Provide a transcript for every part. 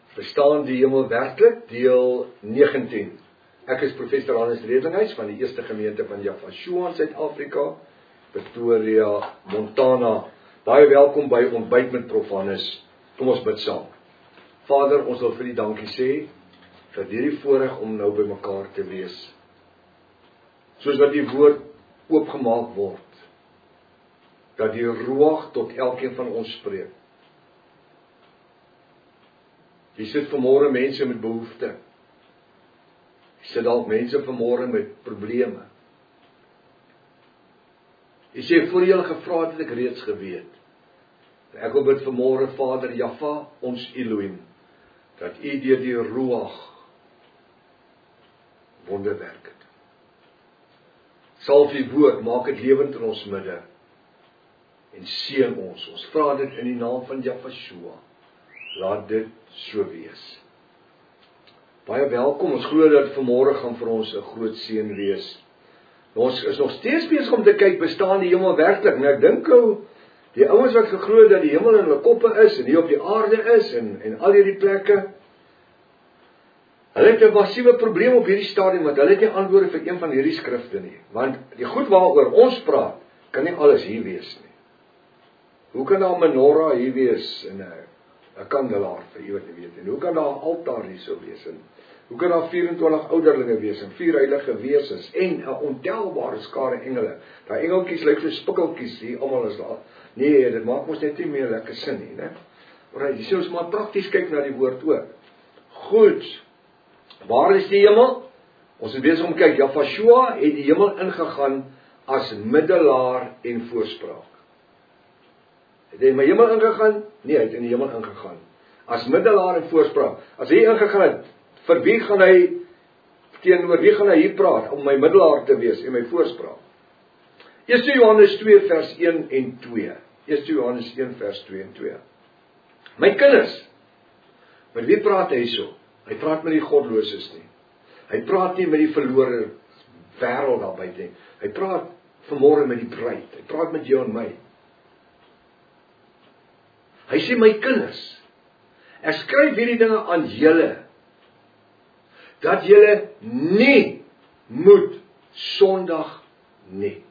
Bestaan die hemel werklik? Deel 19. Ek is professor Hannes Redinghuis van die Eerste Gemeente van Javashua in Suid-Afrika, Pretoria, Montana. Baie welkom by Ontbyt met Prof Hannes. Kom ons bid saam. Vader, ons wil vir U dankie sê vir hierdie voorreg om nou by mekaar te wees. Soos wat die woord oopgemaak word, dat die Ruach tot elkeen van ons spreek. Jy sit vanmôre mense met behoefte. Jy sit dalk mense vanmôre met probleme. Jy sê, voor jy gevra het ek reeds geweet. Ek wil bid vanmôre, Vader Jaffa, ons Elohim, dat U deur die Ruach wonderwerk het. Salf U woord, maak dit lewend in ons midde en seën ons. Ons vra dit in die naam van Javashua. Laat dit so wees. Baie welkom, ons glo dat vanmôre gaan vir ons 'n groot seën wees. Ons is nog steeds besig om te kyk, bestaan die hemel werklik? En ek dink die ouens wat geglo dat die hemel in hulle koppe is en hier op die aarde is en al hierdie plekke, hulle het 'n massiewe probleem op hierdie stadium, want hulle het nie antwoorde vir een van hierdie skrifte nie. Want die goed waaroor ons praat, kan nie alles hier wees nie. Hoe kan daar 'n menorah hier wees en 'n kandelaar vir jy wat jy weet, en hoe kan daar 'n altaar hier so wees, en hoe kan daar 24 ouderlinge wees, en 4 heilige wesens, en 'n ontelbare skare engele, daai engeltjies lyk so spikkeltjies, hier almal is daar, nee, dit maak ons net nie meer lekker sin nie, né? Alright, jy sê ons maar prakties kyk na die woord ook. Goed, waar is die hemel? Ons is besig om kyk, Javashua het die hemel ingegaan as middelaar en voorspraak. Het hy in my hemel ingegaan? Nee, hy het in die hemel ingegaan. As middelaar en voorspraak. As hy ingegaan het, vir wie gaan hy, teenoor wie gaan hy hier praat, om my middelaar te wees en my voorspraak? 1 Johannes 2 vers 1 en 2. 1 Johannes 1 vers 2 en 2. My kinders, met wie praat hy so? Hy praat met die godloses nie. Hy praat nie met die verlore wêreld daar buite nie. Hy praat vanmôre met die bruid. Hy praat met jou en my. Hy sê, my kinders, ek skryf hierdie dinge aan julle, dat julle nie moet sondig nie.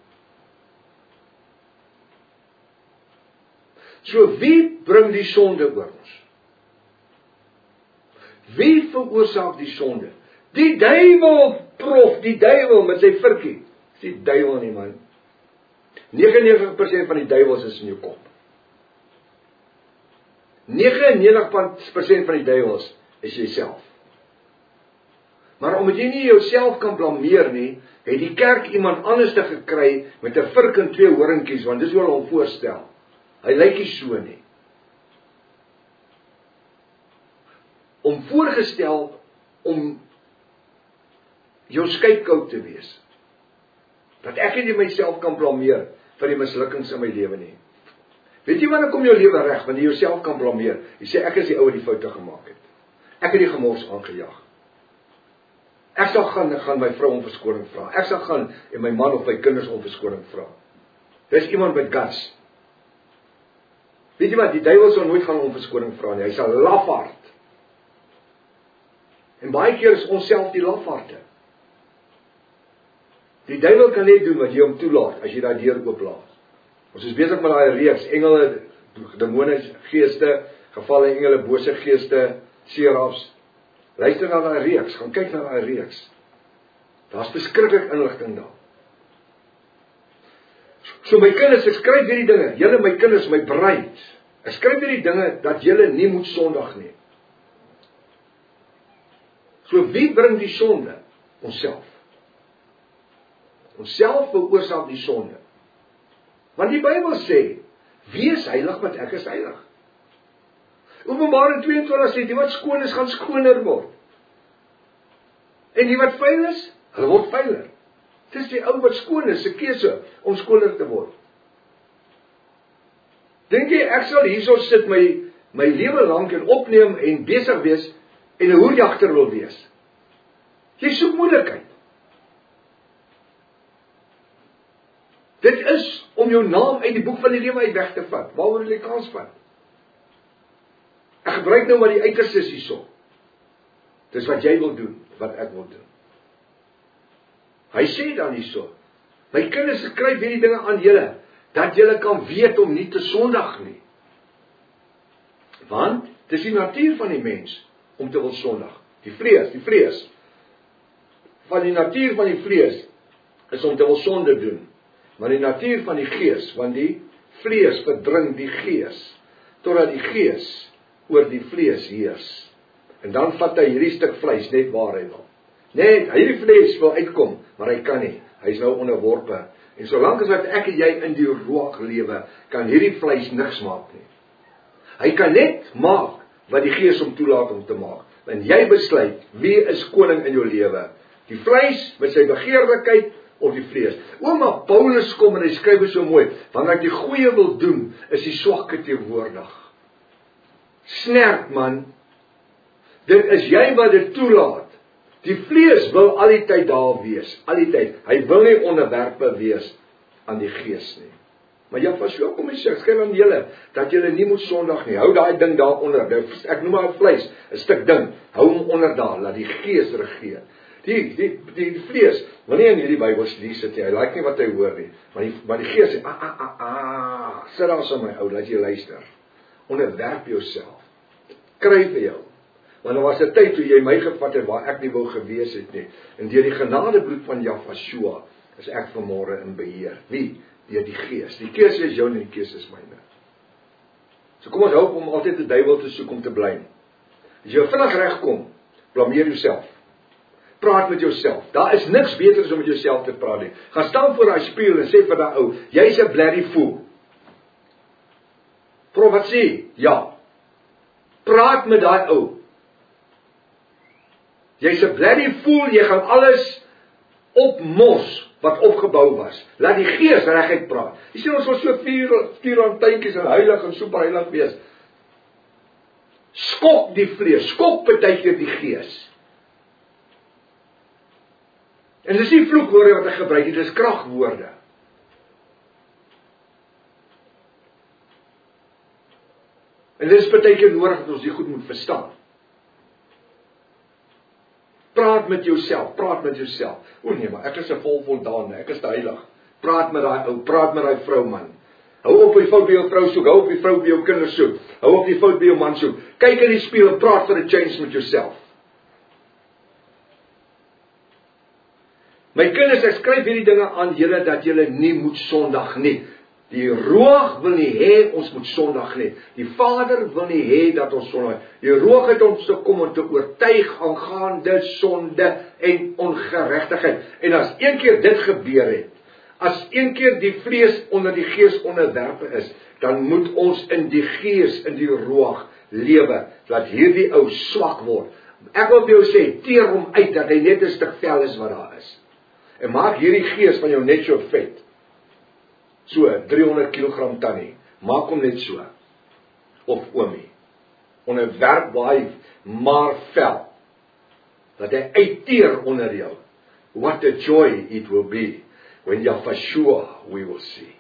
So wie bring die sonde oor ons? Wie veroorsaak die sonde? Die duiwel, prof, die duiwel met sy virkie. Dis die duiwel nie, man. 99% van die duiwels is in jou kop. 99% van die duiwels is jouself. Maar omdat jy nie jouself kan blameer nie, het die kerk iemand anders te gekry met 'n vurk en 2 horingkies, want dis hoe hulle hom voorstel. Hy lyk nie so nie. Om voorgestel om jou skypkout te wees. Dat ek nie myself kan blameer vir die mislukkings in my lewe nie. Weet jy wanneer kom jou lewe reg, wanneer jy jouself kan blameer? Jy sê, ek is die ou wat die foute gemaak het. Ek het die gemors aangejaag. Ek sal gaan my vrou om verskoning vra. Ek sal gaan en my man of my kinders om verskoning vra. Dis iemand met guts. Weet jy wat, die duiwel sal nooit gaan om verskoning vra nie. Hy sal lafaard. En baie keer is ons self die lafaarde. Die duiwel kan net doen wat jy hom toelaat, as jy daai deur ooplaat. Ons is besig met daai reeks, engele, demone, geeste, gevalle engele, bose geeste, serafs. Luister na daai reeks, gaan kyk na daai reeks. Daar's beskiklik inligting daar. So my kinders, ek skryf hierdie dinge, julle my kinders, my bruid, ek skryf hierdie dinge, dat julle nie moet sondig nie. So wie bring die sonde? Onsself. Onsself veroorsaak die sonde. Want die Bybel sê, wees heilig, want ek is heilig. Openbaring 22 sê, die wat skoon is, gaan skoner word. En die wat vuil is, hulle word vuiler. Dis die ou wat skoon is, se keuse om skoner te word. Dink jy, ek sal hierso sit my lewe lank en opneem en besig wees en 'n hoerjagter wil wees? Jy soek moeilikheid. Dit is om jou naam uit die boek van die lewe uit weg te vat. Waaroor wil jy kans vat? Ek gebruik nou maar die uiterstes hierso. Dis wat jy wil doen, wat ek wil doen. Hy sê dan hierso, my kinders, ek skryf hierdie dinge aan julle, dat julle kan weet om nie te sondig nie. Want, dis die natuur van die mens, om te wil sondig. Die vrees. Van die natuur van die vlees, is om te wil sonde doen. Maar die natuur van die gees, want die vlees verdring die gees, totdat die gees oor die vlees heers. En dan vat hy hierdie stuk vleis net waar hy wil. Net, hierdie vlees wil uitkom, maar hy kan nie. Hy is nou onderworpe. En solank as wat ek en jy in die ruach lewe, kan hierdie vleis niks maak nie. Hy kan net maak wat die gees hom toelaat om te maak. En jy besluit, wie is koning in jou lewe? Die vleis met sy begeerlikheid of die vlees? Maar Paulus kom en hy skryf so mooi, wanneer ek die goeie wil doen, is die swakke teenwoordig. Snerp man, dit is jy wat dit toelaat. Die vlees wil al die tyd daar wees, al die tyd. Hy wil nie onderwerpe wees aan die gees nie. Maar Joshua kom en sê, skryf aan julle, dat julle nie moet sondig nie. Hou daai ding daar onder. Ek noem maar vleis, 'n stuk ding. Hou hom onder daar, laat die gees regeer. Die vlees, wil nie in hierdie Bybelstudie sit nie. Hy like nie wat hy hoor nie. Maar die gees sê, sit daar so my ou, laat jy luister. Onderwerp jouself. Kry vir jou. Want daar was 'n tyd toe jy my gevat het waar ek nie wou gewees het nie. En deur die genadebloed van Joshua is ek vanmôre in beheer. Wie? Deur die gees. Die keuse is joune en die keuse is myne. So kom ons hou op om altyd die duiwel te soek om te blame. As jy vinnig regkom, blameer jouself. Praat met jouself. Daar is niks beter as om met jouself te praat nie. Gaan staan voor daai spieël en sê vir daai ou, jy's 'n blerrie fool. Wat sê? Ja. Praat met daai ou. Jy's 'n blerrie fool, jy gaan alles opmos wat opgebou was. Laat die gees reguit praat. Jy sien ons wil so vuur aan tuintjies en heilig en superheilig wees. Skok die vlees, skok partykeer die gees. En dis nie vloekwoorde wat ek gebruik nie, dis kragwoorde. En dit is partykeer nodig dat ons dit goed moet verstaan. Praat met jouself, praat met jouself. O nee, maar ek is 'n volvoldane, ek is te heilig. Praat met daai ou, praat met daai vrou man. Hou op die fout by jou vrou soek, hou op die fout by jou kinders soek. Hou op die fout by jou man soek. Kyk in die spieël en praat vir 'n change met jouself. My kinders, ek skryf hierdie dinge aan julle dat julle nie moet sondig nie. Die Ruach wil nie hê ons moet sondig nie. Die Vader wil nie hê dat ons sondig. Die Ruach het ons gekom om te oortuig aangaande sonde en ongeregtigheid. En as een keer dit gebeur het, as een keer die vlees onder die gees onderwerpe is, dan moet ons in die gees, in die Ruach lewe, dat hierdie ou swak word. Ek wil vir jou sê, teer hom uit dat hy net 'n stuk vel is wat daar is. En maak hierdie gees van jou net so vet. So, 300 kg tannie. Maak hom net so. Of oomie. Onderwerp baie, maar vel. Dat hy uitteer onder jou. What a joy it will be, when Joshua we will see.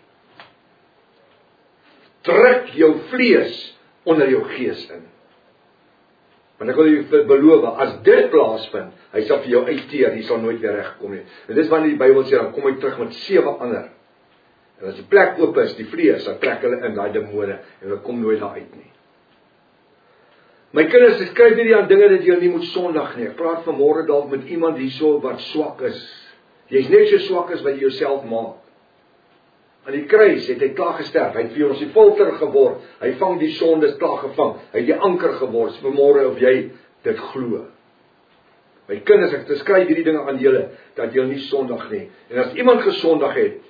Trek jou vlees onder jou gees in. Want ek wil jy beloof, as dit plaasvind, hy sal vir jou uitteer, hy sal nooit weer regkom nie. En dis wanneer die Bybel sê, dan kom hy terug met 7 ander. En as die plek oop is, die vlees, dan trek hulle in daai demone, en hulle kom nooit daar uit nie. My kinders, ek skryf hierdie aan dinge dat jy nie moet sondig nie. Ek praat vanmôre dalk met iemand hierso wat swak is. Jy's net so swak as wat jy jouself maak. Aan die kruis het hy klaar gesterf, hy het vir ons die filter geword, hy vang die sondes klaar gevang, hy het die anker geword, vanmôre of jy dit glo. My kinders, ek skryf hierdie dinge aan julle, dat julle nie sondig nie. En as iemand gesondig het,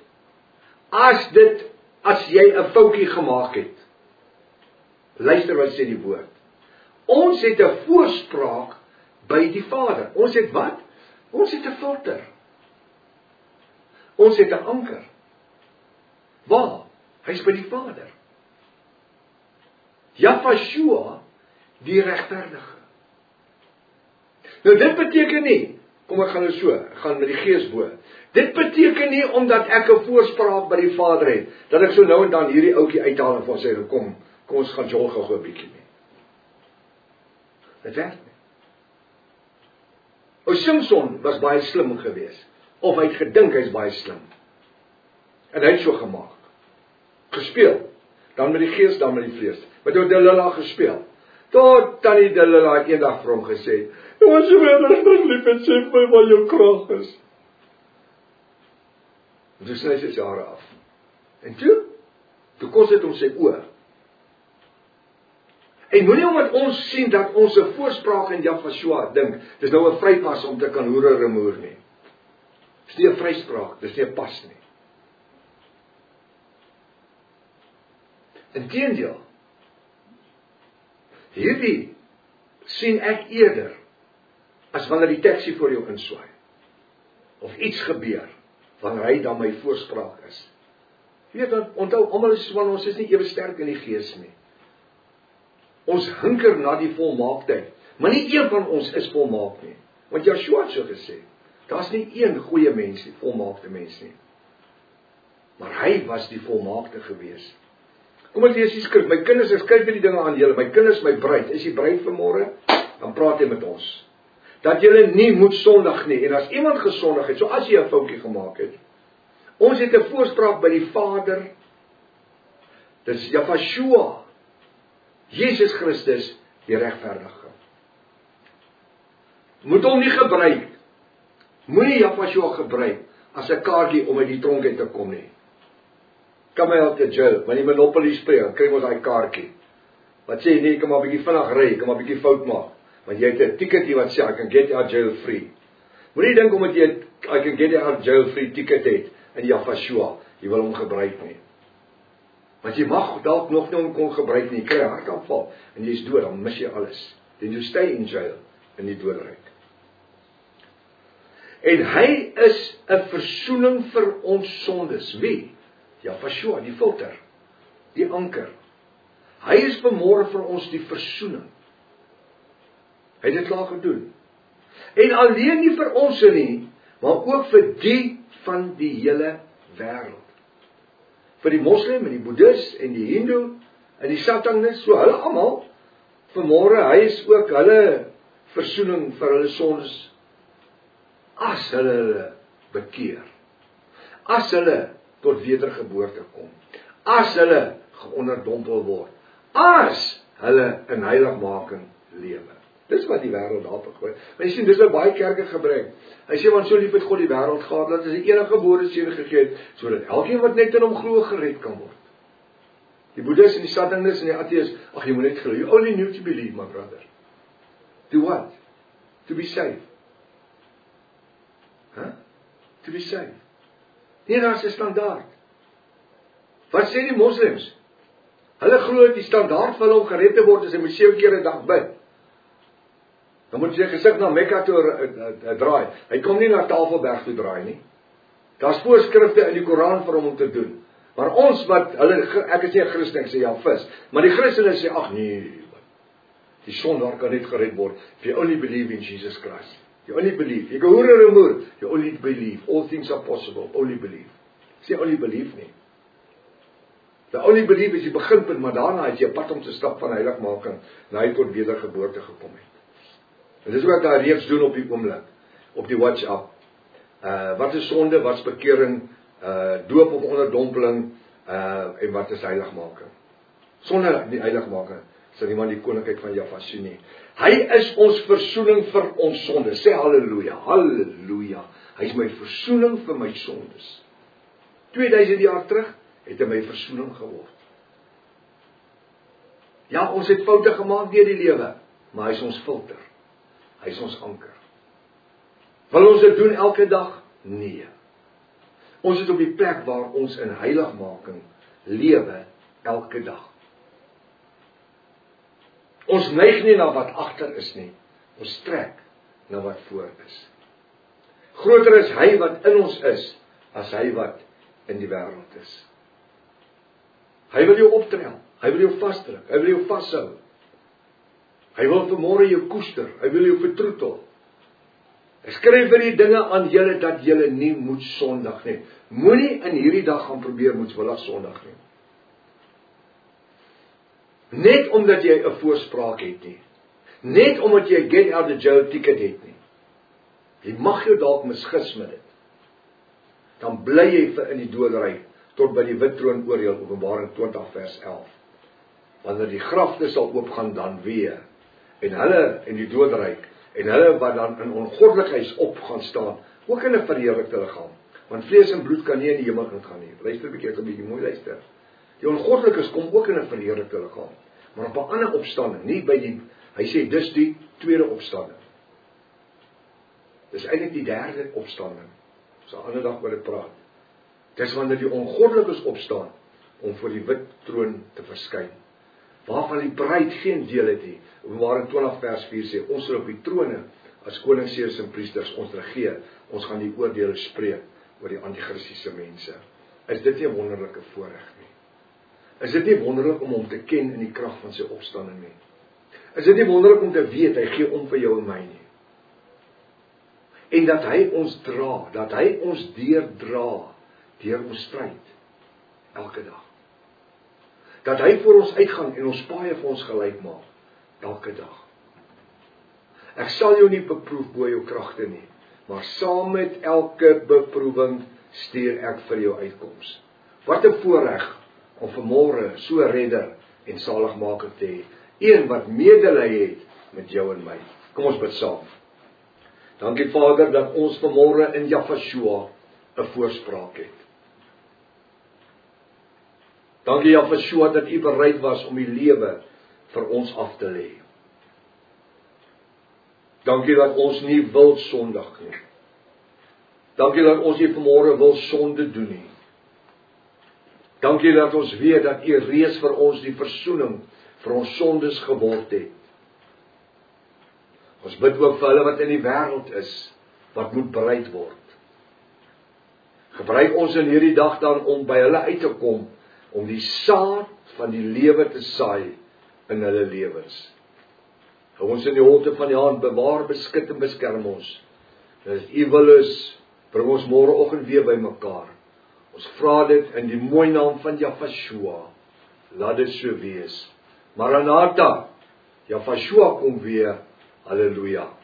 as jy 'n foutjie gemaak het, luister wat sê die woord. Ons het 'n voorspraak by die Vader. Ons het wat? Ons het 'n filter. Ons het 'n anker. Waar? Hy's by die Vader. Joshua, die regverdige. Nou dit beteken nie, kom ek gaan nou so, ek gaan met die gees bo. Dit beteken nie omdat ek 'n voorspraak by die Vader het, dat ek so nou en dan hierdie ouetjie uithaal en vir hom sê, kom ons gaan jol gou 'n bietjie nie. Dit werk nie. O Samson was baie slim geweest, of hy het gedink hy's baie slim. En hy het so gemaak. Gespeel, dan met die gees, dan met die vlees. Met Delilah gespeel. Tot tannie Delilah eendag vir hom gesê, "Ons wil lief en sê my wat jou krag is." En toe sny sy hare af. En toe kos dit hom sy oë. En moenie omdat ons sien dat ons 'n voorspraak in Jahshua dink, dis nou 'n vrypas om te kan hoere remoer nie. Dis nie 'n vryspraak, dis nie 'n pas nie. Inteendeel, hierdie sien ek eerder as wanneer die taxi voor jou inswaai, of iets gebeur, wanneer hy dan my voorspraak is. Weet dan, onthou, almal is van ons is nie ewe sterk in die gees nie. Ons hinker na die volmaaktheid, maar nie een van ons is volmaak nie. Want Joshua het so gesê, daar's nie een goeie mens nie, volmaakte mens nie. Maar hy was die volmaakte gewees. Kom ek lees die skrif, my kinders, ek skryf hierdie dinge aan julle, my kinders, my bruid, is die bruid vanmôre, dan praat hy met ons. Dat julle nie moet sondig nie, en as iemand gesondig het, so as jy 'n foutjie gemaak het, ons het 'n voorspraak by die Vader, dis Jahshua, Jesus Christus, die regverdige. Moet hom nie gebruik, moenie Jahshua gebruik, as 'n kaartjie om uit die tronk uit te kom nie. Come out the jail, wanneer jy Monopoly speel, kry ons daai kaartjie. Wat sê, nee, ek kan maar 'n bietjie vinnig ry, ek kan maar 'n bietjie fout maak. Want jy het 'n tikketie wat sê, I can get out jail free. Moenie dink omdat jy I can get out jail free ticket het, in Jahshua, jy wil hom gebruik nie. Want jy mag dalk nog nie hom kon gebruik nie, jy kry 'n hartaanval, en jy is dood, dan mis jy alles. Then you stay in jail, in die doodryk. En hy is 'n versoening vir ons sondes. Wie? Jahshua, die filter, die anker. Hy is vanmôre vir ons die versoening. Hy het dit klaar gedoen. En alleen nie vir ons nie, maar ook vir die van die hele wêreld. Vir die moslim en die boeddhis en die hindoe en die satanis, so hulle almal, vanmôre, hy is ook hulle versoening vir hulle sondes, as hulle bekeer, as hulle tot wedergeboorte kom, as hulle geonderdompel word, as hulle in heiligmaking lewe. Dis wat die wêreld daarop gooi. Maar jy sien, dis wat baie kerke gebruik. Hy sê, want so lief het God die wêreld gehad, dat hy sy enige gebore seun gegee het, sodat elkeen wat net in hom glo gered kan word. Die boeddhis en die satanis en die ateës, ag jy moet net glo. You only need to believe, my brother. To what? To be saved. To be saved. Nee, daar is 'n standaard. Wat sê die moslems? Hulle glo dat die standaard vir hulle om gered te word is hy moet 7 keer 'n dag bid. Dan moet jy gesig na Mekka toe draai. Hy kom nie na Tafelberg toe draai nie. Daar's voorskrifte in die Koran vir hom om te doen. Maar ons wat ek is nie 'n Christen, ek sê ja, vis. Maar die Christene sê ag nee, die sondaar kan net gered word if you only believe in Jesus Christ. You only believe. You go remove. You only believe. All things are possible. Only believe. Sê only believe nie. The only believe is die beginpunt, maar daarna het jy 'n pad om te stap van heiligmaking na hy tot wedergeboorte gekom het. En dis wat daar reeds doen op die oomblik, op die WhatsApp. Wat is sonde, wat is bekering, doop of onderdompeling, en wat is heiligmaking? Sonder die heiligmaking sal niemand die koninkryk van Jahshua nie. Hy is ons versoening vir ons sondes. Sê halleluja, halleluja. Hy is my versoening vir my sondes. 2000 jaar terug het hy my versoening geword. Ja, ons het foute gemaak deur die lewe, maar hy is ons filter. Hy is ons anker. Wil ons dit doen elke dag? Nee. Ons is op die plek waar ons in heiligmaking lewe elke dag. Ons neig nie na wat agter is nie. Ons trek na wat voor is. Groter is hy wat in ons is, as hy wat in die wêreld is. Hy wil jou optrel, hy wil jou vasdruk, hy wil jou vashou. Hy wil vanmôre jou koester, hy wil jou vertroetel. Ek skryf vir die dinge aan julle dat julle nie moet sondig nie. Moenie in hierdie dag gaan probeer moetswillig sondig nie. Net omdat jy 'n voorspraak het nie. Net omdat jy get out the jail ticket het nie. Jy mag jou dalk misgis met dit. Dan bly jy vir in die doodryk, tot by die wit troon oordeel, Openbaring 20 vers 11. Wanneer die grafte sal oopgaan dan weer, en hulle in die doodryk, en hulle wat dan in ongoddelikheid op gaan staan, ook in 'n verheerlikte liggaam. Want vlees en bloed kan nie in die hemel gaan nie. Luister 'n bietjie, ek 'n bietjie mooi luister. Die ongoddelikes kom ook in 'n verheerlikte liggaam, maar op 'n ander opstanding, nie by die, hy sê dis die tweede opstanding. Dis eintlik die derde opstanding. Ons sal 'n ander dag oor dit praat. Dis wanneer die ongoddelikes opstaan om voor die wit troon te verskyn, waarvan die bruid geen deel het nie. Openbaring 20 vers 4 sê, ons sal op die trone as konings, seers en priesters ons regeer. Ons gaan die oordeele spreek oor die antichristiese mense. Is dit nie 'n wonderlike voorreg nie? Is dit nie wonderlik om hom te ken in die krag van sy opstanding nie? Is dit nie wonderlik om te weet, hy gee om vir jou en my nie? En dat hy ons dra, dat hy ons deurdra, deur ons stryd, elke dag. Dat hy vir ons uitgaan en ons paaie vir ons gelyk maak, elke dag. Ek sal jou nie beproef bo jou kragte nie, maar saam met elke beproewing stuur ek vir jou uitkoms. Wat 'n voorreg om vanmôre so 'n redder en saligmaker te hê, een wat medelee het met jou en my. Kom ons bid saam. Dankie Vader dat ons vanmôre in Jahvashua 'n voorspraak het. Dankie Jahvashua dat U bereid was om U lewe vir ons af te lê. Dankie dat ons nie wil sondig nie. Dankie dat ons nie vanmôre wil sonde doen nie. Dankie dat ons weet dat U reeds vir ons die versoening vir ons sondes geword het. Ons bid ook vir hulle wat in die wêreld is, wat moet bereid word. Gebruik ons in hierdie dag dan om by hulle uit te kom, om die saad van die lewe te saai in hulle lewens. Hou ons in die holte van die hand, bewaar, beskik en beskerm ons. En as U wil is, bring ons môreoggend weer by mekaar. Ons vra dit in die mooi naam van Jahvashua. Laat dit so wees. Maranatha, Jahvashua kom weer. Halleluja.